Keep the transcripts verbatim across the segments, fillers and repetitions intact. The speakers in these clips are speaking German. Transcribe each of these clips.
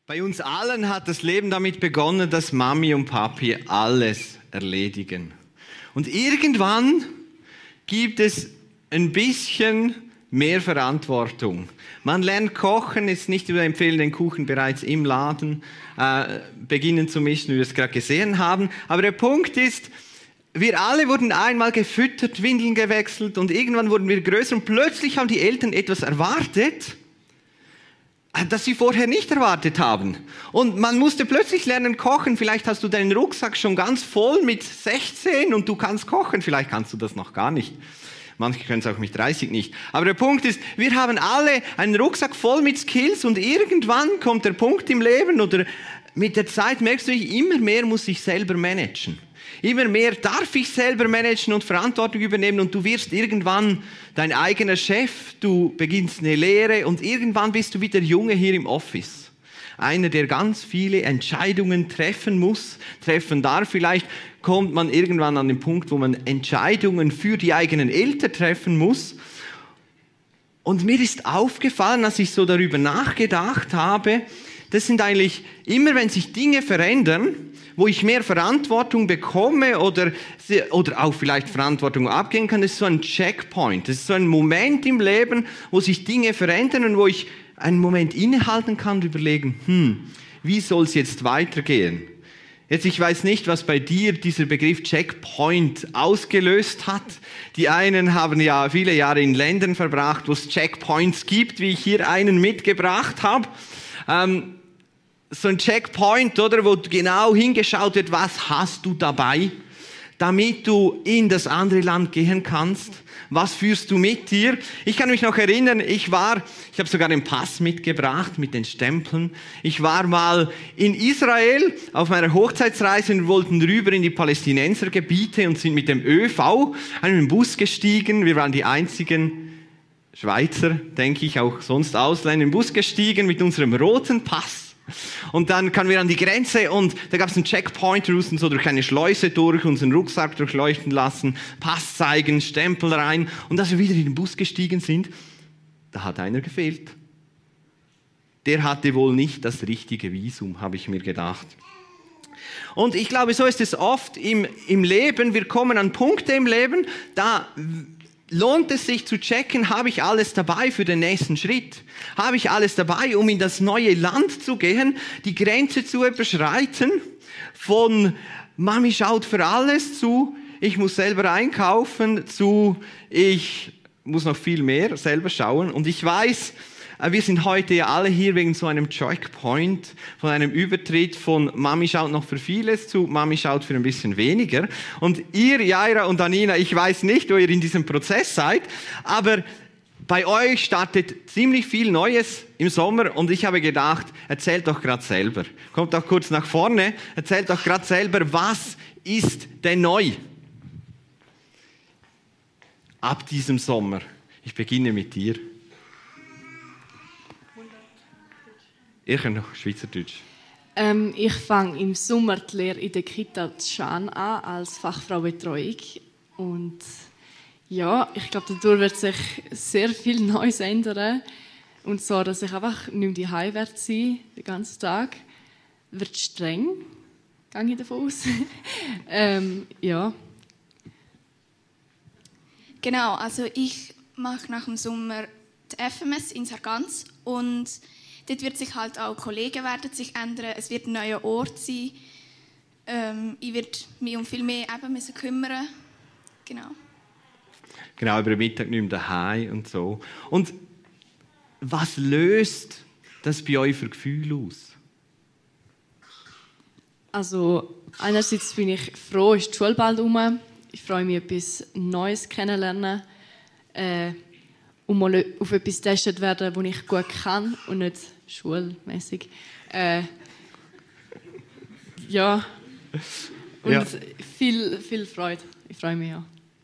Bei uns allen hat das Leben damit begonnen, dass Mami und Papi alles erledigen. Und irgendwann gibt es ein bisschen mehr Verantwortung. Man lernt kochen, ist nicht zu empfehlen, den Kuchen bereits im Laden äh, beginnen zu mischen, wie wir es gerade gesehen haben. Aber der Punkt ist, wir alle wurden einmal gefüttert, Windeln gewechselt und irgendwann wurden wir größer und plötzlich haben die Eltern etwas erwartet, das sie vorher nicht erwartet haben. Und man musste plötzlich lernen kochen. Vielleicht hast du deinen Rucksack schon ganz voll mit sechzehn und du kannst kochen. Vielleicht kannst du das noch gar nicht. Manche können es auch mit dreißig nicht. Aber der Punkt ist, wir haben alle einen Rucksack voll mit Skills und irgendwann kommt der Punkt im Leben oder mit der Zeit merkst du, immer mehr muss ich selber managen. Immer mehr darf ich selber managen und Verantwortung übernehmen und du wirst irgendwann dein eigener Chef, du beginnst eine Lehre und irgendwann bist du wie der Junge hier im Office. Einer, der ganz viele Entscheidungen treffen muss, treffen darf. Vielleicht kommt man irgendwann an den Punkt, wo man Entscheidungen für die eigenen Eltern treffen muss. Und mir ist aufgefallen, als ich so darüber nachgedacht habe, das sind eigentlich immer, wenn sich Dinge verändern, wo ich mehr Verantwortung bekomme oder, oder auch vielleicht Verantwortung abgeben kann, das ist so ein Checkpoint. Das ist so ein Moment im Leben, wo sich Dinge verändern und wo ich einen Moment innehalten kann und überlegen, hm, wie soll es jetzt weitergehen? Jetzt, ich weiß nicht, was bei dir dieser Begriff Checkpoint ausgelöst hat. Die einen haben ja viele Jahre in Ländern verbracht, wo es Checkpoints gibt, wie ich hier einen mitgebracht habe. Ähm, so ein Checkpoint, oder, wo genau hingeschaut wird, was hast du dabei, damit du in das andere Land gehen kannst. Was führst du mit dir? Ich kann mich noch erinnern, ich war, ich habe sogar den Pass mitgebracht mit den Stempeln. Ich war mal in Israel auf meiner Hochzeitsreise und wollten rüber in die Palästinensergebiete und sind mit dem ÖV an einen Bus gestiegen. Wir waren die einzigen Schweizer, denke ich, auch sonst Ausländer, im Bus gestiegen mit unserem roten Pass. Und dann kamen wir an die Grenze und da gab es einen Checkpoint, wir mussten so durch eine Schleuse durch, unseren Rucksack durchleuchten lassen, Pass zeigen, Stempel rein. Und als wir wieder in den Bus gestiegen sind, da hat einer gefehlt. Der hatte wohl nicht das richtige Visum, habe ich mir gedacht. Und ich glaube, so ist es oft im, im Leben. Wir kommen an Punkte im Leben, da lohnt es sich zu checken, habe ich alles dabei für den nächsten Schritt? Habe ich alles dabei, um in das neue Land zu gehen, die Grenze zu überschreiten? Von Mami schaut für alles zu, ich muss selber einkaufen, zu ich muss noch viel mehr selber schauen. Und ich weiß, wir sind heute ja alle hier wegen so einem Checkpoint, von einem Übertritt von Mami schaut noch für vieles zu Mami schaut für ein bisschen weniger. Und ihr, Jaira und Anina, ich weiß nicht, wo ihr in diesem Prozess seid, aber bei euch startet ziemlich viel Neues im Sommer und ich habe gedacht, erzählt doch gerade selber. Kommt doch kurz nach vorne, erzählt doch gerade selber, was ist denn neu ab diesem Sommer? Ich beginne mit dir. Ich kann noch Schweizerdeutsch. Ähm, ich fange im Sommer die Lehre in der Kita Schan an als Fachfraubetreuung. Und ja, ich glaube, dadurch wird sich sehr viel Neues ändern. Und so, dass ich einfach nicht mehr die Hause werde sein, den ganzen Tag. Wird streng, gehe ich davon aus. ähm, ja. Genau, also ich mache nach dem Sommer die F M S in Sargans und dort wird sich halt auch Kollegen werden sich ändern. Es wird ein neuer Ort sein. Ähm, ich werde mich um viel mehr eben müssen kümmern. Genau. Genau, über den Mittag nicht mehr daheim und so. Und was löst das bei euch für Gefühle aus? Also einerseits bin ich froh, ist die Schule bald rum. Ich freue mich, etwas Neues kennenlernen. Äh, um mal auf etwas getestet werden, das ich gut kann und nicht schulmäßig. Äh, ja. Und ja. Viel, viel Freude. Ich freue mich, ja.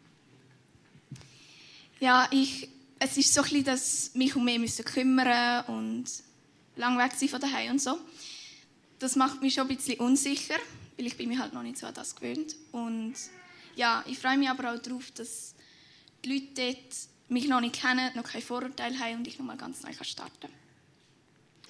Ja, ich, es ist so ein bisschen, dass mich um mehr müssen kümmern und lang weg sein von daheim und so. Das macht mich schon ein bisschen unsicher, weil ich bin mich halt noch nicht so an das gewöhnt. Und ja, ich freue mich aber auch darauf, dass die Leute dort mich noch nicht kennen, noch kein Vorurteil haben und ich noch mal ganz neu starten kann.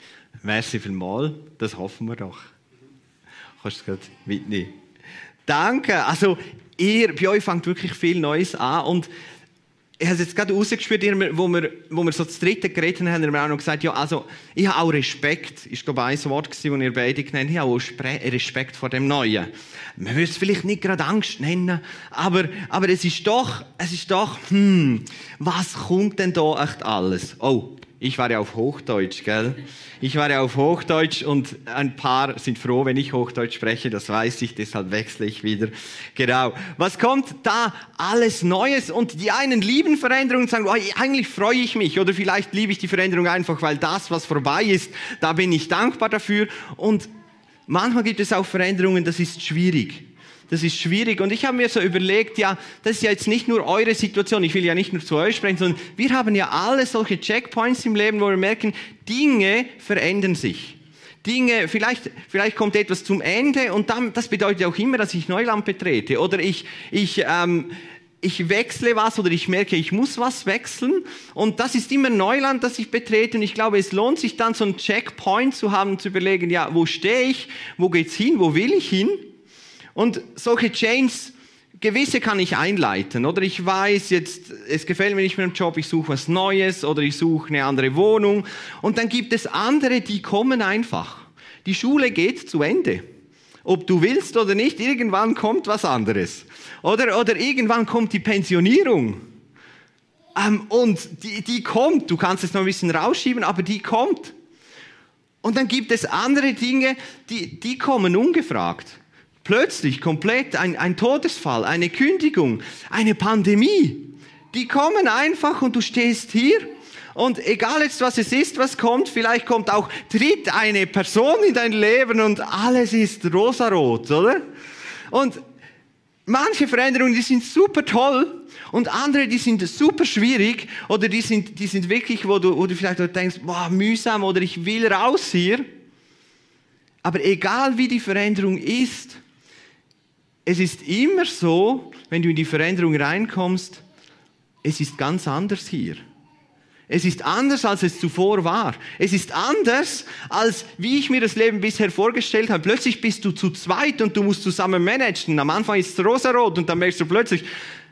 Merci vielmals, das hoffen wir doch. Kannst du es gerade mitnehmen? Danke. Also, ihr, bei euch fängt wirklich viel Neues an. Und ich habe es jetzt gerade rausgespürt, wo wir, wo wir so das dritte geredet haben, haben wir auch noch gesagt, ja, also, ich habe auch Respekt. Ich glaube, ein Wort, das ihr beide genannt habt. Ich habe auch Respekt vor dem Neuen. Man würde es vielleicht nicht gerade Angst nennen, aber, aber es ist doch, es ist doch, hm, was kommt denn da echt alles? Oh, ich war ja auf Hochdeutsch, gell? Ich war ja auf Hochdeutsch und ein paar sind froh, wenn ich Hochdeutsch spreche, das weiß ich, deshalb wechsle ich wieder. Genau. Was kommt da alles Neues? Und die einen lieben Veränderungen und sagen, oh, eigentlich freue ich mich, oder vielleicht liebe ich die Veränderung einfach, weil das, was vorbei ist, da bin ich dankbar dafür. Und manchmal gibt es auch Veränderungen, das ist schwierig. Das ist schwierig. Und ich habe mir so überlegt, ja, das ist ja jetzt nicht nur eure Situation, ich will ja nicht nur zu euch sprechen, sondern wir haben ja alle solche Checkpoints im Leben, wo wir merken, Dinge verändern sich. Dinge, vielleicht, vielleicht kommt etwas zum Ende und dann, das bedeutet auch immer, dass ich Neuland betrete. Oder ich, ich, ähm, ich wechsle was oder ich merke, ich muss was wechseln. Und das ist immer Neuland, das ich betrete. Und ich glaube, es lohnt sich dann, so einen Checkpoint zu haben, zu überlegen, ja, wo stehe ich, wo geht's hin, wo will ich hin? Und solche Chains, gewisse kann ich einleiten. Oder ich weiß jetzt, es gefällt mir nicht mehr im Job, ich suche was Neues oder ich suche eine andere Wohnung. Und dann gibt es andere, die kommen einfach. Die Schule geht zu Ende. Ob du willst oder nicht, irgendwann kommt was anderes. Oder, oder irgendwann kommt die Pensionierung. Ähm, und die, die kommt, du kannst es noch ein bisschen rausschieben, aber die kommt. Und dann gibt es andere Dinge, die, die kommen ungefragt. Plötzlich komplett ein, ein Todesfall, eine Kündigung, eine Pandemie. Die kommen einfach und du stehst hier und egal jetzt was es ist, was kommt, vielleicht kommt auch, tritt eine Person in dein Leben und alles ist rosarot, oder? Und manche Veränderungen, die sind super toll und andere, die sind super schwierig oder die sind, die sind wirklich, wo du, wo du vielleicht denkst, boah, mühsam oder ich will raus hier. Aber egal wie die Veränderung ist, es ist immer so, wenn du in die Veränderung reinkommst, es ist ganz anders hier. Es ist anders, als es zuvor war. Es ist anders, als wie ich mir das Leben bisher vorgestellt habe. Plötzlich bist du zu zweit und du musst zusammen managen. Am Anfang ist es rosarot und dann merkst du plötzlich,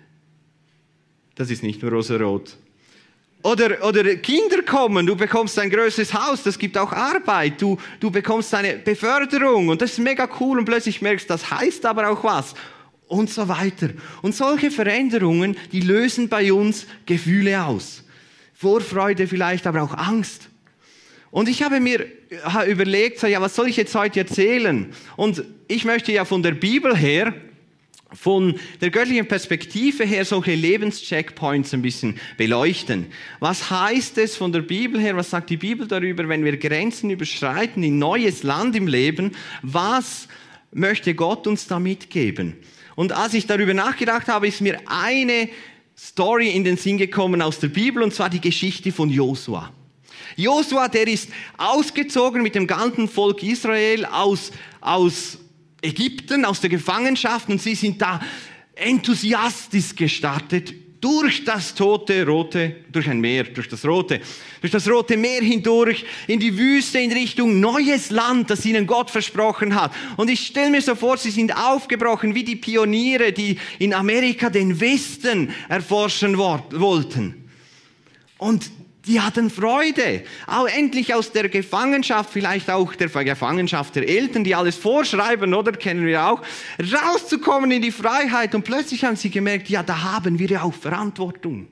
das ist nicht nur rosarot. Oder, oder Kinder kommen, du bekommst ein größeres Haus, das gibt auch Arbeit, du, du bekommst eine Beförderung und das ist mega cool und plötzlich merkst du, das heißt aber auch was und so weiter. Und solche Veränderungen, die lösen bei uns Gefühle aus. Vorfreude vielleicht, aber auch Angst. Und ich habe mir überlegt, so, ja, was soll ich jetzt heute erzählen? Und ich möchte ja von der Bibel her, von der göttlichen Perspektive her solche Lebenscheckpoints ein bisschen beleuchten. Was heißt es von der Bibel her, was sagt die Bibel darüber, wenn wir Grenzen überschreiten, in neues Land im Leben, was möchte Gott uns da mitgeben? Und als ich darüber nachgedacht habe, ist mir eine Story in den Sinn gekommen aus der Bibel, und zwar die Geschichte von Josua. Josua, der ist ausgezogen mit dem ganzen Volk Israel aus, aus Ägypten, aus der Gefangenschaft, und sie sind da enthusiastisch gestartet durch das tote, rote, durch ein Meer, durch das rote, durch das rote Meer hindurch in die Wüste in Richtung neues Land, das ihnen Gott versprochen hat. Und ich stelle mir so vor, sie sind aufgebrochen wie die Pioniere, die in Amerika den Westen erforschen wollten. Und die hatten Freude, auch endlich aus der Gefangenschaft, vielleicht auch der Gefangenschaft der Eltern, die alles vorschreiben, oder, kennen wir auch, rauszukommen in die Freiheit. Und plötzlich haben sie gemerkt, ja, da haben wir ja auch Verantwortung.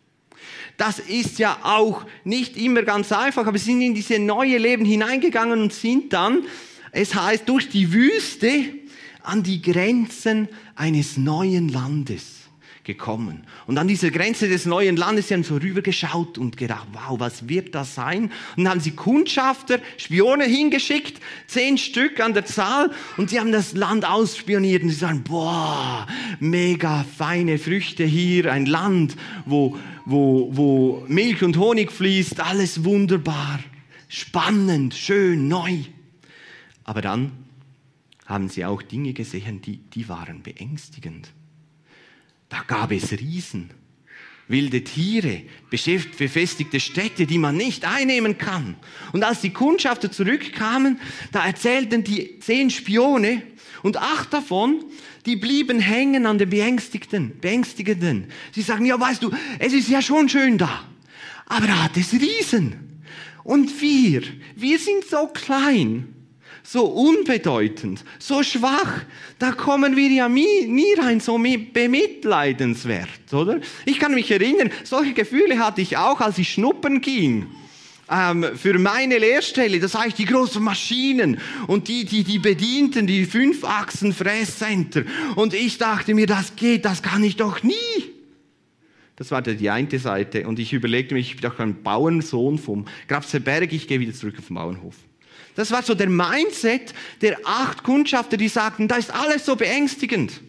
Das ist ja auch nicht immer ganz einfach, aber sie sind in dieses neue Leben hineingegangen und sind dann, es heißt, durch die Wüste an die Grenzen eines neuen Landes gekommen. Und an dieser Grenze des neuen Landes, sie haben so rübergeschaut und gedacht, wow, was wird das sein? Und dann haben sie Kundschafter, Spione hingeschickt, zehn Stück an der Zahl, und sie haben das Land ausspioniert und sie sagen, boah, mega feine Früchte hier, ein Land, wo, wo, wo Milch und Honig fließt, alles wunderbar, spannend, schön, neu. Aber dann haben sie auch Dinge gesehen, die, die waren beängstigend. Da gab es Riesen. wilde Tiere, befestigte Städte, die man nicht einnehmen kann. Und als die Kundschafter zurückkamen, da erzählten die zehn Spione und acht davon, die blieben hängen an den Beängstigten, Beängstigenden. Sie sagen, ja, weißt du, es ist ja schon schön da, aber da hat es Riesen. Und wir, wir sind so klein, so unbedeutend, so schwach, da kommen wir ja nie, nie rein, so bemitleidenswert, oder? Ich kann mich erinnern, solche Gefühle hatte ich auch, als ich schnuppern ging. Ähm, für meine Lehrstelle, das heißt die großen Maschinen und die, die, die Bedienten, die Fünf-Achsen-Fräscenter. Und ich dachte mir, das geht, das kann ich doch nie. Das war die eine Seite. Und ich überlegte mir, ich bin doch ein Bauernsohn vom Grafsberg, ich gehe wieder zurück auf den Bauernhof. Das war so der Mindset der acht Kundschafter, die sagten, da ist alles so beängstigend.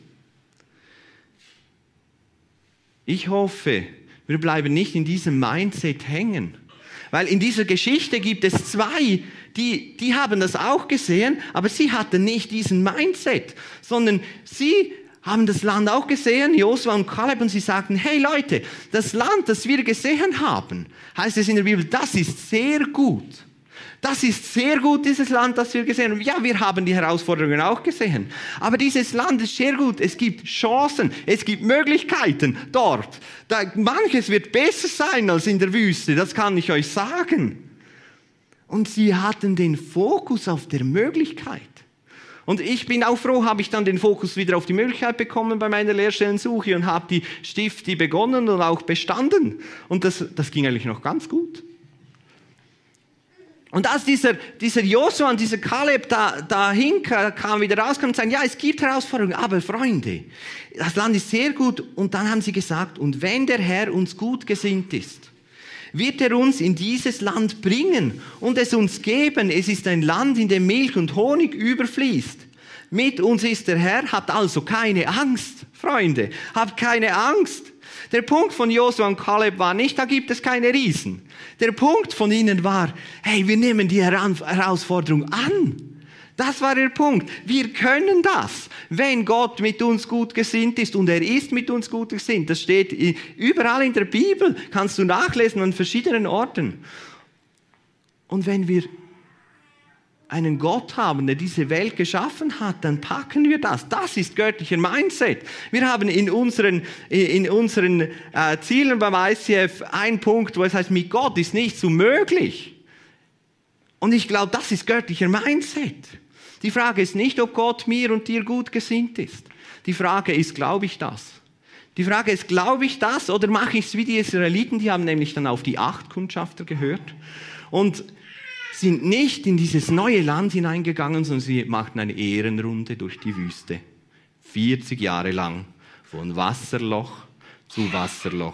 Ich hoffe, wir bleiben nicht in diesem Mindset hängen. Weil in dieser Geschichte gibt es zwei, die, die haben das auch gesehen, aber sie hatten nicht diesen Mindset, sondern sie haben das Land auch gesehen, Josua und Kaleb, und sie sagten, hey Leute, das Land, das wir gesehen haben, heißt es in der Bibel, das ist sehr gut. Das ist sehr gut, dieses Land, das wir gesehen haben. Ja, wir haben die Herausforderungen auch gesehen. Aber dieses Land ist sehr gut. Es gibt Chancen, es gibt Möglichkeiten dort. Da, manches wird besser sein als in der Wüste, das kann ich euch sagen. Und sie hatten den Fokus auf der Möglichkeit. Und ich bin auch froh, habe ich dann den Fokus wieder auf die Möglichkeit bekommen bei meiner Lehrstellensuche und habe die Stifti begonnen und auch bestanden. Und das, das ging eigentlich noch ganz gut. Und als dieser, dieser Josua und dieser Kaleb da, dahin kam, wieder rauskam und sagen, ja, es gibt Herausforderungen, aber Freunde, das Land ist sehr gut. Und dann haben sie gesagt, und wenn der Herr uns gut gesinnt ist, wird er uns in dieses Land bringen und es uns geben. Es ist ein Land, in dem Milch und Honig überfließt. Mit uns ist der Herr, habt also keine Angst, Freunde, habt keine Angst. Der Punkt von Josua und Kaleb war nicht, da gibt es keine Riesen. Der Punkt von ihnen war, hey, wir nehmen die Herausforderung an. Das war der Punkt. Wir können das, wenn Gott mit uns gut gesinnt ist, und er ist mit uns gut gesinnt. Das steht überall in der Bibel, kannst du nachlesen an verschiedenen Orten. Und wenn wir einen Gott haben, der diese Welt geschaffen hat, dann packen wir das. Das ist göttlicher Mindset. Wir haben in unseren, in unseren äh, Zielen beim I C F einen Punkt, wo es heißt, mit Gott ist nichts unmöglich. Und ich glaube, das ist göttlicher Mindset. Die Frage ist nicht, ob Gott mir und dir gut gesinnt ist. Die Frage ist, glaube ich das? Die Frage ist, glaube ich das oder mache ich es wie die Israeliten? Die haben nämlich dann auf die acht Kundschafter gehört und sind nicht in dieses neue Land hineingegangen, sondern sie machten eine Ehrenrunde durch die Wüste. vierzig Jahre lang. Von Wasserloch zu Wasserloch.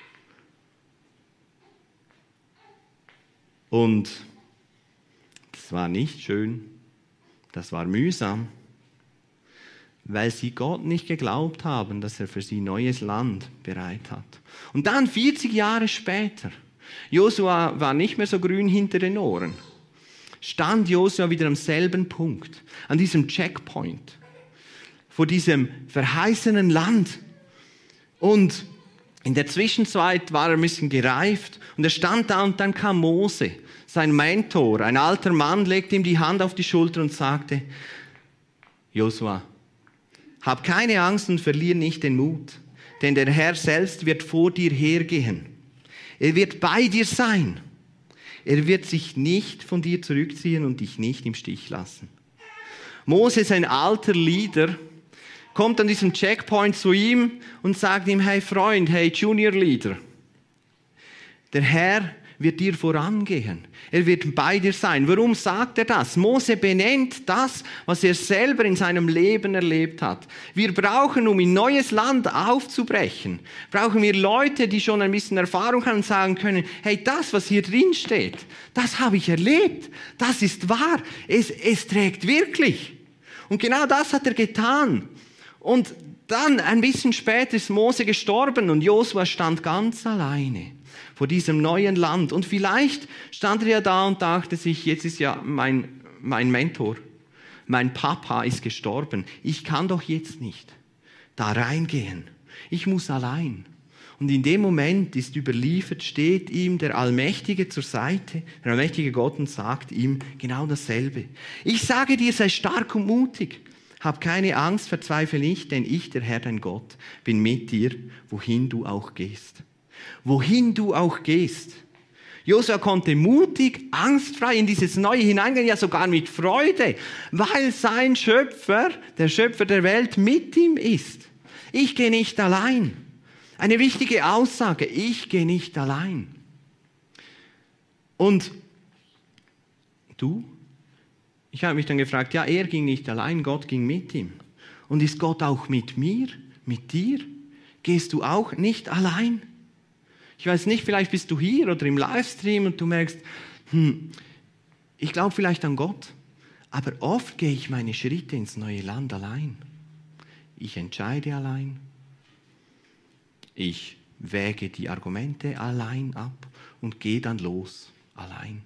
Und das war nicht schön. Das war mühsam. Weil sie Gott nicht geglaubt haben, dass er für sie neues Land bereit hat. Und dann vierzig Jahre später, Josua war nicht mehr so grün hinter den Ohren, stand Josua wieder am selben Punkt, an diesem Checkpoint, vor diesem verheißenen Land. Und in der Zwischenzeit war er ein bisschen gereift und er stand da und dann kam Mose, sein Mentor, ein alter Mann, legte ihm die Hand auf die Schulter und sagte, Josua, hab keine Angst und verlier nicht den Mut, denn der Herr selbst wird vor dir hergehen. Er wird bei dir sein. Er wird sich nicht von dir zurückziehen und dich nicht im Stich lassen. Mose ist ein alter Leader, kommt an diesem Checkpoint zu ihm und sagt ihm, hey Freund, hey Junior Leader, der Herr wird dir vorangehen. Er wird bei dir sein. Warum sagt er das? Mose benennt das, was er selber in seinem Leben erlebt hat. Wir brauchen, um in neues Land aufzubrechen, brauchen wir Leute, die schon ein bisschen Erfahrung haben und sagen können, hey, das, was hier drin steht, das habe ich erlebt. Das ist wahr. Es, es trägt wirklich. Und genau das hat er getan. Und dann, ein bisschen später, ist Mose gestorben und Josua stand ganz alleine vor diesem neuen Land. Und vielleicht stand er ja da und dachte sich, jetzt ist ja mein, mein Mentor, mein Papa ist gestorben. Ich kann doch jetzt nicht da reingehen. Ich muss allein. Und in dem Moment ist überliefert, steht ihm der Allmächtige zur Seite, der allmächtige Gott, und sagt ihm genau dasselbe. Ich sage dir, sei stark und mutig. Hab keine Angst, verzweifle nicht, denn ich, der Herr, dein Gott, bin mit dir, wohin du auch gehst. Wohin du auch gehst. Josua konnte mutig, angstfrei in dieses Neue hineingehen, ja sogar mit Freude, weil sein Schöpfer, der Schöpfer der Welt, mit ihm ist. Ich gehe nicht allein. Eine wichtige Aussage, ich gehe nicht allein. Und du? Ich habe mich dann gefragt, ja, er ging nicht allein, Gott ging mit ihm. Und ist Gott auch mit mir, mit dir? Gehst du auch nicht allein? Ich weiß nicht, vielleicht bist du hier oder im Livestream und du merkst, hm, ich glaube vielleicht an Gott, aber oft gehe ich meine Schritte ins neue Land allein. Ich entscheide allein. Ich wäge die Argumente allein ab und gehe dann los, allein.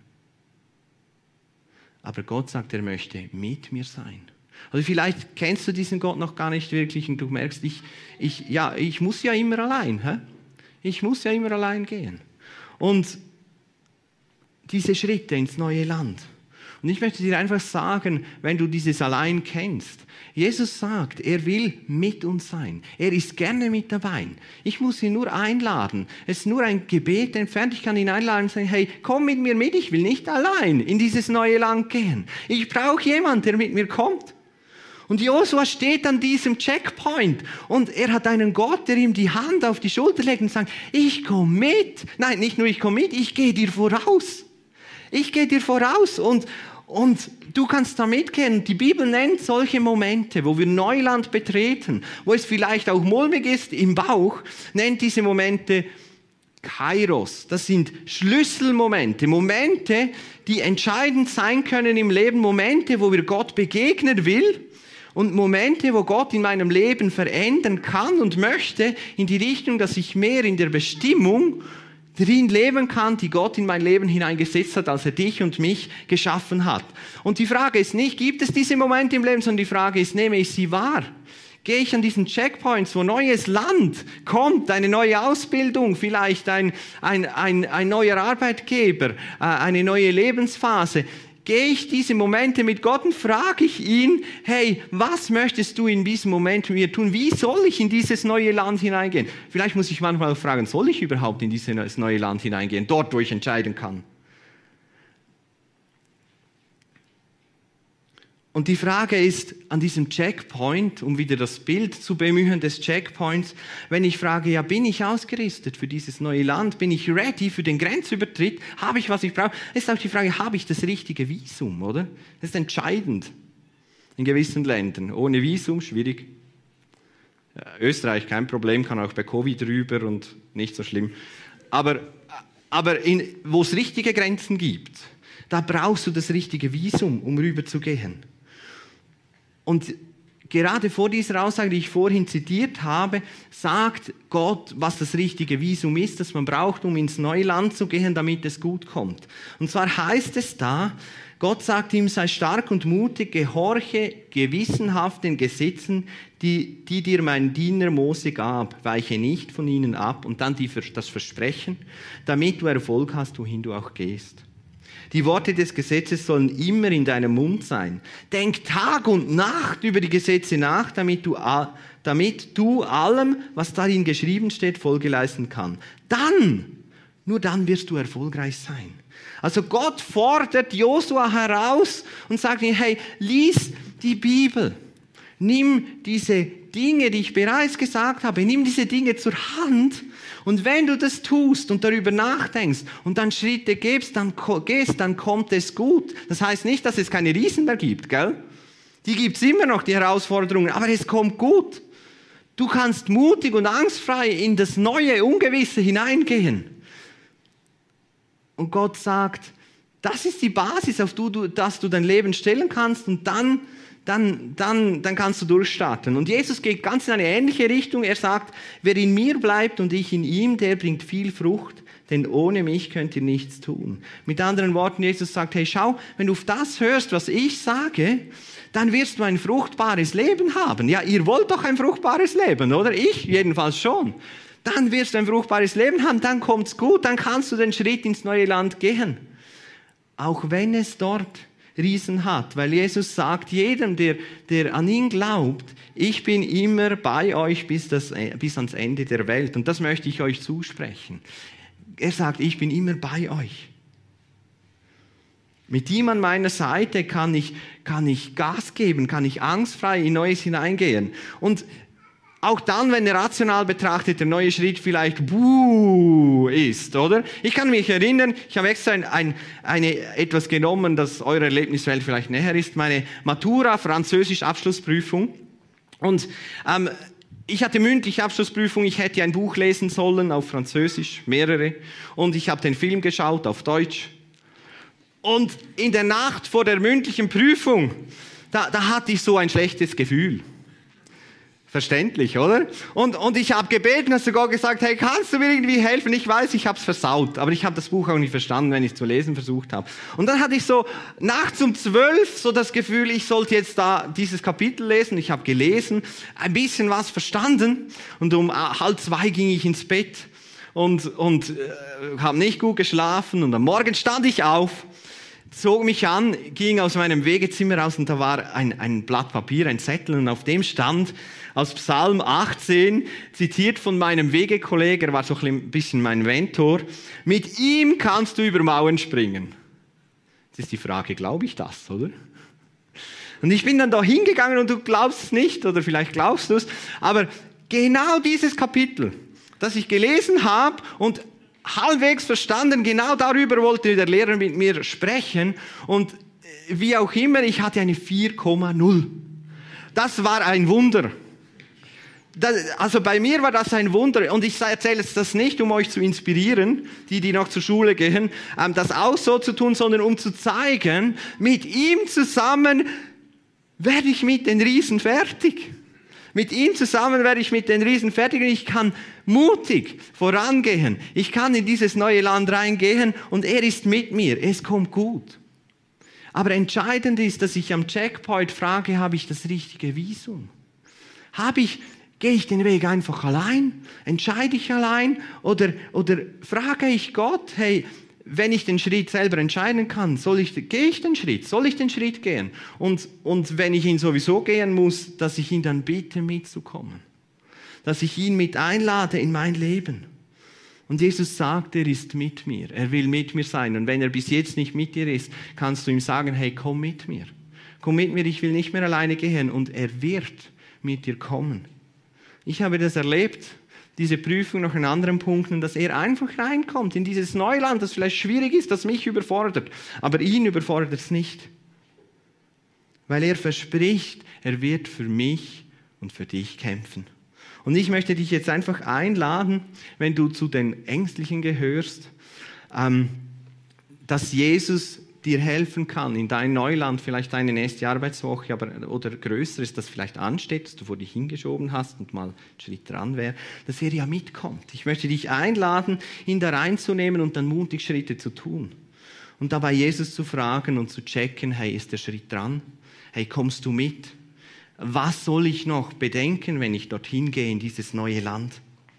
Aber Gott sagt, er möchte mit mir sein. Also vielleicht kennst du diesen Gott noch gar nicht wirklich und du merkst, ich, ich, ja, ich muss ja immer allein. Hä? Ich muss ja immer allein gehen. Und diese Schritte ins neue Land. Und ich möchte dir einfach sagen, wenn du dieses allein kennst, Jesus sagt, er will mit uns sein. Er ist gerne mit dabei. Ich muss ihn nur einladen. Es ist nur ein Gebet entfernt. Ich kann ihn einladen und sagen, hey, komm mit mir mit. Ich will nicht allein in dieses neue Land gehen. Ich brauche jemanden, der mit mir kommt. Und Josua steht an diesem Checkpoint und er hat einen Gott, der ihm die Hand auf die Schulter legt und sagt, ich komme mit. Nein, nicht nur ich komme mit, ich gehe dir voraus. Ich gehe dir voraus und, und du kannst da mitgehen. Die Bibel nennt solche Momente, wo wir Neuland betreten, wo es vielleicht auch mulmig ist im Bauch, nennt diese Momente Kairos. Das sind Schlüsselmomente, Momente, die entscheidend sein können im Leben, Momente, wo wir Gott begegnen will und Momente, wo Gott in meinem Leben verändern kann und möchte in die Richtung, dass ich mehr in der Bestimmung drin leben kann, die Gott in mein Leben hineingesetzt hat, als er dich und mich geschaffen hat. Und die Frage ist nicht, gibt es diese Momente im Leben, sondern die Frage ist, nehme ich sie wahr? Gehe ich an diesen Checkpoints, wo neues Land kommt, eine neue Ausbildung, vielleicht ein, ein, ein, ein neuer Arbeitgeber, eine neue Lebensphase, gehe ich diese Momente mit Gott und frage ich ihn, hey, was möchtest du in diesem Moment mit mir tun? Wie soll ich in dieses neue Land hineingehen? Vielleicht muss ich manchmal auch fragen, soll ich überhaupt in dieses neue Land hineingehen, dort, wo ich entscheiden kann? Und die Frage ist an diesem Checkpoint, um wieder das Bild zu bemühen des Checkpoints, wenn ich frage, ja, bin ich ausgerüstet für dieses neue Land? Bin ich ready für den Grenzübertritt? Habe ich, was ich brauche? Ist auch die Frage, habe ich das richtige Visum, oder? Das ist entscheidend in gewissen Ländern. Ohne Visum, schwierig. Österreich, kein Problem, kann auch bei Covid rüber und nicht so schlimm. Aber, aber in, wo es richtige Grenzen gibt, da brauchst du das richtige Visum, um rüber zu gehen. Und gerade vor dieser Aussage, die ich vorhin zitiert habe, sagt Gott, was das richtige Visum ist, das man braucht, um ins neue Land zu gehen, damit es gut kommt. Und zwar heißt es da, Gott sagt ihm, sei stark und mutig, gehorche gewissenhaft den Gesetzen, die, die dir mein Diener Mose gab, weiche nicht von ihnen ab. Und dann die, das Versprechen, damit du Erfolg hast, wohin du auch gehst. Die Worte des Gesetzes sollen immer in deinem Mund sein. Denk Tag und Nacht über die Gesetze nach, damit du, damit du allem, was darin geschrieben steht, Folge leisten kannst. Dann, nur dann wirst du erfolgreich sein. Also Gott fordert Josua heraus und sagt ihm, hey, lies die Bibel. Nimm diese Dinge, die ich bereits gesagt habe, nimm diese Dinge zur Hand. Und wenn du das tust und darüber nachdenkst und dann Schritte gehst, dann, gehst, dann kommt es gut. Das heißt nicht, dass es keine Riesen mehr gibt, gell? Die gibt es immer noch, die Herausforderungen, aber es kommt gut. Du kannst mutig und angstfrei in das neue, Ungewisse hineingehen. Und Gott sagt, das ist die Basis, auf die du, dass du dein Leben stellen kannst und dann Dann, dann, dann kannst du durchstarten. Und Jesus geht ganz in eine ähnliche Richtung. Er sagt, wer in mir bleibt und ich in ihm, der bringt viel Frucht, denn ohne mich könnt ihr nichts tun. Mit anderen Worten, Jesus sagt, hey, schau, wenn du auf das hörst, was ich sage, dann wirst du ein fruchtbares Leben haben. Ja, ihr wollt doch ein fruchtbares Leben, oder? Ich jedenfalls schon. dann wirst du ein fruchtbares Leben haben, dann kommt's gut, dann kannst du den Schritt ins neue Land gehen. Auch wenn es dort Riesen hat, weil Jesus sagt jedem, der, der an ihn glaubt, ich bin immer bei euch bis, das, bis ans Ende der Welt. Und das möchte ich euch zusprechen. Er sagt, ich bin immer bei euch. Mit ihm an meiner Seite kann ich, kann ich Gas geben, kann ich angstfrei in Neues hineingehen. Und auch dann, wenn rational betrachtet der neue Schritt vielleicht buh ist, oder? Ich kann mich erinnern, ich habe extra ein, ein, eine, etwas genommen, das eurer Erlebniswelt vielleicht näher ist, meine Matura, Französisch-Abschlussprüfung. Und ähm, ich hatte mündliche Abschlussprüfung, ich hätte ein Buch lesen sollen auf Französisch, mehrere. Und ich habe den Film geschaut auf Deutsch. Und in der Nacht vor der mündlichen Prüfung, da, da hatte ich so ein schlechtes Gefühl. Verständlich, oder? Und, und ich habe gebeten, hast sogar gesagt, hey, kannst du mir irgendwie helfen? Ich weiß, ich habe es versaut, aber ich habe das Buch auch nicht verstanden, wenn ich es zu lesen versucht habe. Und dann hatte ich so nachts um zwölf so das Gefühl, ich sollte jetzt da dieses Kapitel lesen. Ich habe gelesen, ein bisschen was verstanden und um halb zwei ging ich ins Bett und, und äh, habe nicht gut geschlafen und am Morgen stand ich auf, zog mich an, ging aus meinem Wegezimmer raus und da war ein, ein Blatt Papier, ein Zettel und auf dem stand aus Psalm achtzehn, zitiert von meinem Wegekollegen, er war so ein bisschen mein Mentor, mit ihm kannst du über Mauern springen. Jetzt ist die Frage, glaube ich das, oder? Und ich bin dann da hingegangen und du glaubst es nicht, oder vielleicht glaubst du es, aber genau dieses Kapitel, das ich gelesen habe und halbwegs verstanden, genau darüber wollte der Lehrer mit mir sprechen und wie auch immer, ich hatte eine vier Komma null. Das war ein Wunder. Das, also bei mir war das ein Wunder und ich erzähle jetzt das nicht, um euch zu inspirieren, die, die noch zur Schule gehen, ähm, das auch so zu tun, sondern um zu zeigen, mit ihm zusammen werde ich mit den Riesen fertig. Mit ihm zusammen werde ich mit den Riesen fertig und ich kann mutig vorangehen. Ich kann in dieses neue Land reingehen und er ist mit mir. Es kommt gut. Aber entscheidend ist, dass ich am Checkpoint frage, habe ich das richtige Visum? Habe ich, gehe ich den Weg einfach allein? Entscheide ich allein? Oder, oder frage ich Gott, hey, wenn ich den Schritt selber entscheiden kann, soll ich, gehe ich den Schritt? Soll ich den Schritt gehen? Und, und wenn ich ihn sowieso gehen muss, dass ich ihn dann bitte mitzukommen. Dass ich ihn mit einlade in mein Leben. Und Jesus sagt, er ist mit mir. Er will mit mir sein. Und wenn er bis jetzt nicht mit dir ist, kannst du ihm sagen, hey, komm mit mir. Komm mit mir, ich will nicht mehr alleine gehen. Und er wird mit dir kommen. Ich habe das erlebt, diese Prüfung noch in anderen Punkten, dass er einfach reinkommt in dieses Neuland, das vielleicht schwierig ist, das mich überfordert. Aber ihn überfordert es nicht. Weil er verspricht, er wird für mich und für dich kämpfen. Und ich möchte dich jetzt einfach einladen, wenn du zu den Ängstlichen gehörst, ähm, dass Jesus dir helfen kann in dein Neuland, vielleicht deine nächste Arbeitswoche aber, oder Größeres, das vielleicht ansteht, das du vor dich hingeschoben hast und mal einen Schritt dran wäre, dass er ja mitkommt. Ich möchte dich einladen, ihn da reinzunehmen und dann mutig Schritte zu tun. Und dabei Jesus zu fragen und zu checken, hey, ist der Schritt dran? Hey, kommst du mit? Was soll ich noch bedenken, wenn ich dorthin gehe in dieses neue Land?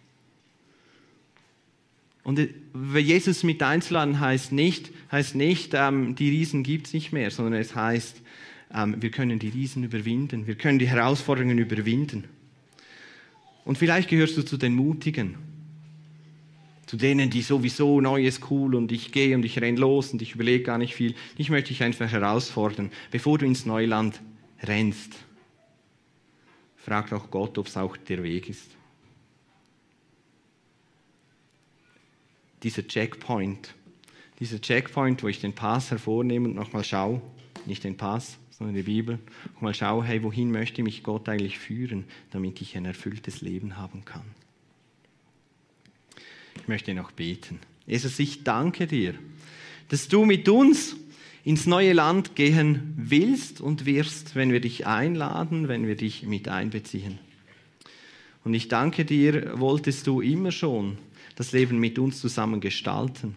Und Jesus mit einzuladen heißt nicht, heißt nicht ähm, die Riesen gibt es nicht mehr, sondern es heißt, ähm, wir können die Riesen überwinden, wir können die Herausforderungen überwinden. Und vielleicht gehörst du zu den Mutigen, zu denen, die sowieso Neues cool und ich gehe und ich renne los und ich überlege gar nicht viel. Ich möchte dich einfach herausfordern, bevor du ins Neuland rennst, frag doch Gott, ob es auch der Weg ist. Dieser Checkpoint, dieser Checkpoint, wo ich den Pass hervornehme und nochmal schaue, nicht den Pass, sondern die Bibel, nochmal schaue, hey, wohin möchte mich Gott eigentlich führen, damit ich ein erfülltes Leben haben kann. Ich möchte noch beten. Jesus, ich danke dir, dass du mit uns ins neue Land gehen willst und wirst, wenn wir dich einladen, wenn wir dich mit einbeziehen. Und ich danke dir, wolltest du immer schon das Leben mit uns zusammen gestalten.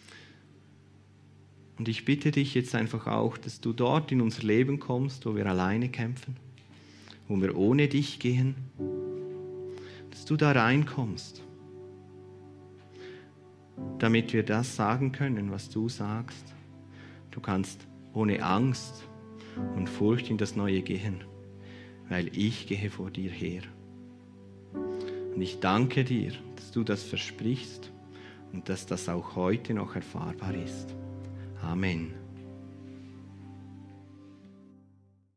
Und ich bitte dich jetzt einfach auch, dass du dort in unser Leben kommst, wo wir alleine kämpfen, wo wir ohne dich gehen, dass du da reinkommst damit wir das sagen können, was du sagst. Du kannst ohne Angst und Furcht in das Neue gehen, weil ich gehe vor dir her. Und ich danke dir, dass du das versprichst und dass das auch heute noch erfahrbar ist. Amen.